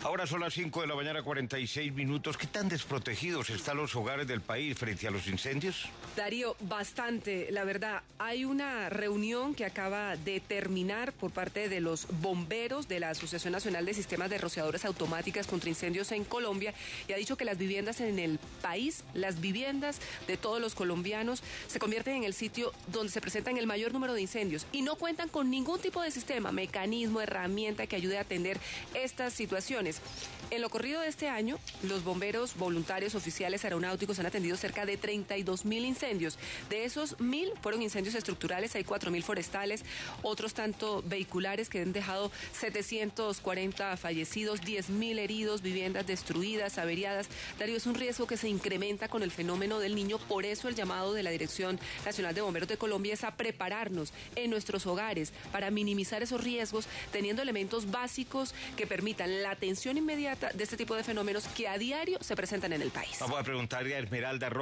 Ahora son las 5 de la mañana, 46 minutos. ¿Qué tan desprotegidos están los hogares del país frente a los incendios? Darío, bastante, la verdad. Hay una reunión que acaba de terminar por parte de los bomberos de la Asociación Nacional de Sistemas de Rociadoras Automáticas contra Incendios en Colombia, y ha dicho que las viviendas en el país, las viviendas de todos los colombianos, se convierten en el sitio donde se presentan el mayor número de incendios y no cuentan con ningún tipo de sistema, mecanismo, herramienta que ayude a atender estas situaciones. En lo corrido de este año, los bomberos voluntarios oficiales aeronáuticos han atendido cerca de 32.000 incendios. De esos 1.000 fueron incendios estructurales, hay 4.000 forestales, otros tanto vehiculares que han dejado 740 fallecidos, 10.000 heridos, viviendas destruidas, averiadas. Darío, es un riesgo que se incrementa con el fenómeno del Niño, por eso el llamado de la Dirección Nacional de Bomberos de Colombia es a prepararnos en nuestros hogares para minimizar esos riesgos, teniendo elementos básicos que permitan la atención inmediata de este tipo de fenómenos que a diario se presentan en el país. Vamos a preguntarle a Esmeralda